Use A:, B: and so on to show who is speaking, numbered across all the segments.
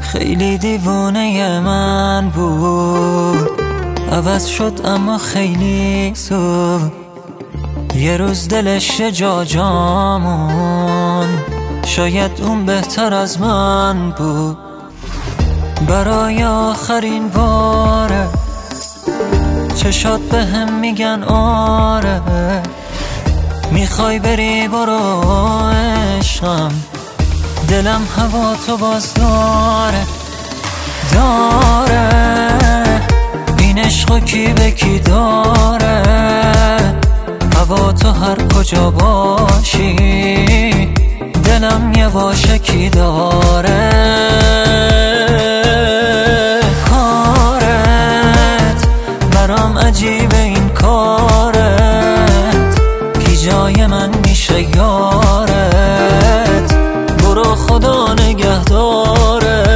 A: خیلی دیوونه من بود، عوض شد اما خیلی زود. یه روز دلش جا جامون، شاید اون بهتر از من بود. برای آخرین باره چشات به هم میگن آره، میخوای بری برو عشقم، دلم هوا تو باز داره این عشقو کی به کی داره، هوا تو هر کجا باشی دلم یواشکی داره. کارت برام عجیبه، این کارت کی جای من میشه یارت، برو خدا نگهدارت.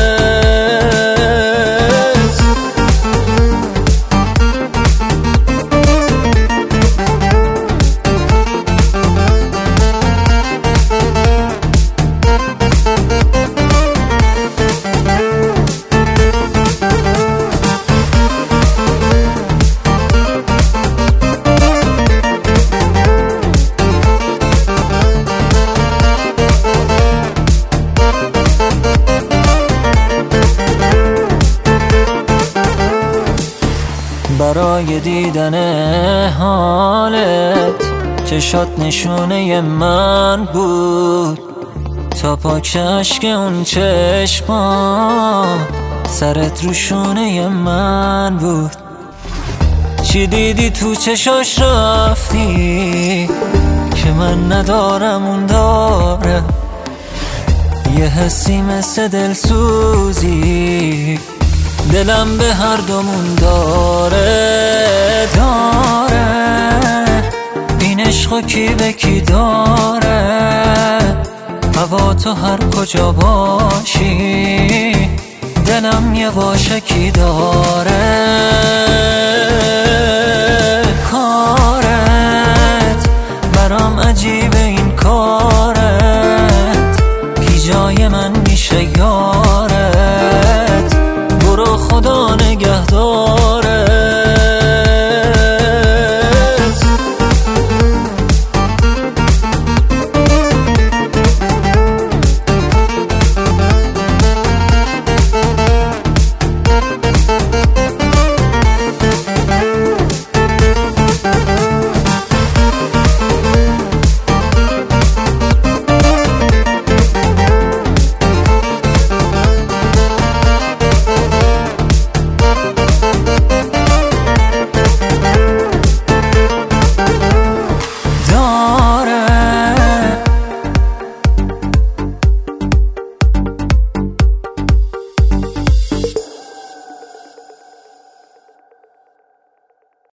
A: برای دیدن حالت چشات نشونه من بود، تا پاک اشک اون چشمان سرت رو شونه من بود. چی دیدی تو چشاش رفتی که من ندارم اون داره، یه حسی مثل دلسوزی دلم به هر دومون داره این عشقو کی به کی داره، هوا تو هر کجا باشی دلم یواشکی داره.